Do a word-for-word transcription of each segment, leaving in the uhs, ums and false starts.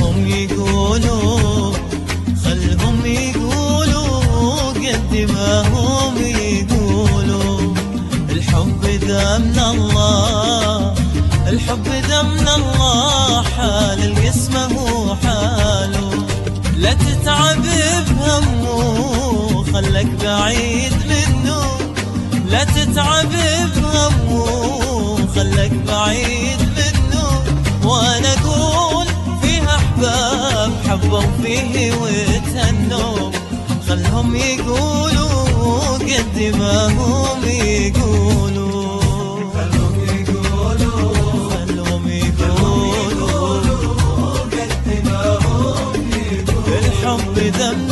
خلهم يقولوا خلهم يقولوا قد ما هم يقولوا. الحب ذا من الله، الحب ذا من الله، حال القسمة هو حاله. لا تتعب بهمه خلك بعيد منه، لا تتعب بهمه خلك بعيد منه. وانا اقول فيها احباب حبوا فيه وتهنوا، خلهم يقولوا قد ما هم يقولوا. خلهم يقولوا خلهم يقولوا قد ما هم يقولوا. الحب ذا من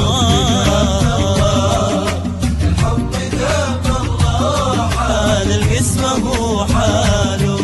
الله، الحب ذا من الله، حال القسمة هو حاله.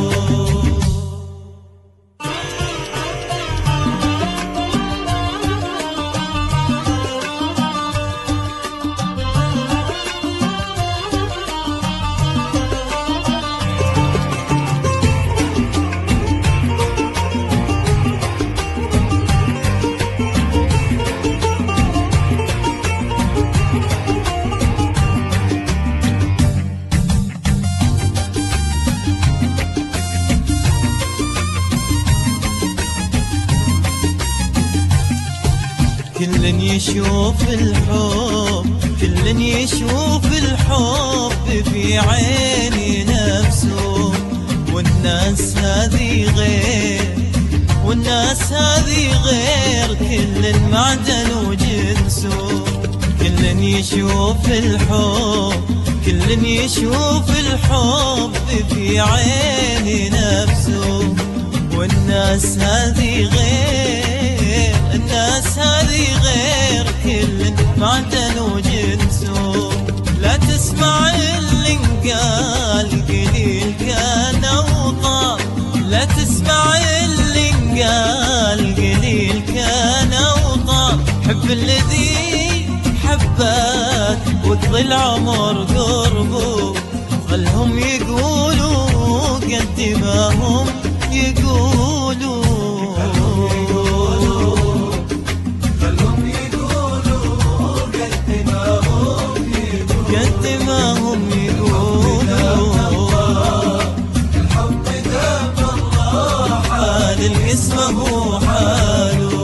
كل يشوف الحب، كل يشوف الحب في عيني نفسه. والناس هذه غير، والناس هذه غير، كل معدن وجنسه. كل يشوف الحب، كل يشوف الحب في عيني نفسه. والناس هذه غير، الناس هذه غير، كل معدن وجنسه. لا تسمع اللي انقال قليل كان وطال، لا تسمع اللي انقال قليل كان وطال. حب الذي حبك وقضي العمر قربه، خلهم يقولوا قد ما هم يقولوا. قد ما هم يقولوا. الحب ذا من الله، حال القسمة هو حاله.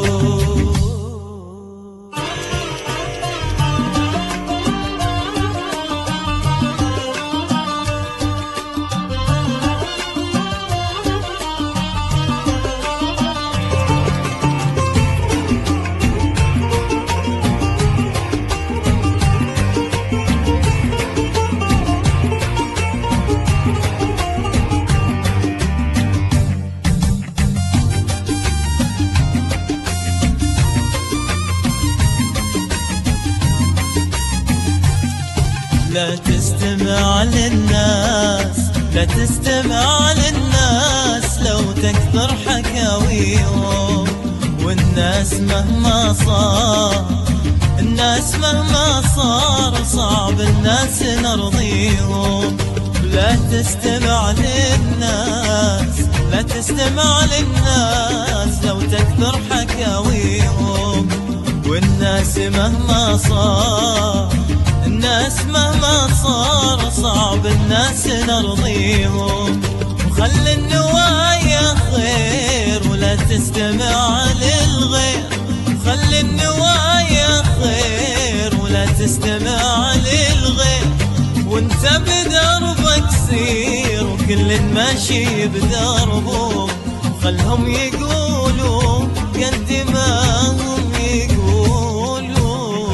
لا تستمع للناس، لا تستمع للناس لو تكثر حكاويهم. والناس مهما صار، الناس مهما صار، صعب الناس نرضيهم. لا تستمع للناس، لا تستمع للناس لو تكثر حكاويهم. والناس مهما صار، الناس مهما صار، صعب الناس نرضيهم. وخلي النوايا خير ولا تستمع للغير، خلي النوايا خير ولا تستمع للغير. وانت بدربك سير وكل ماشي بدربه، خلهم يقولوا قد ما هم يقولوا.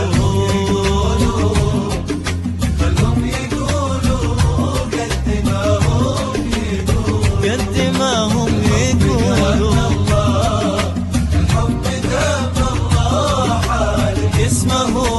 قد ما هم يقولوا. الحب ذا من الله، حال اسمه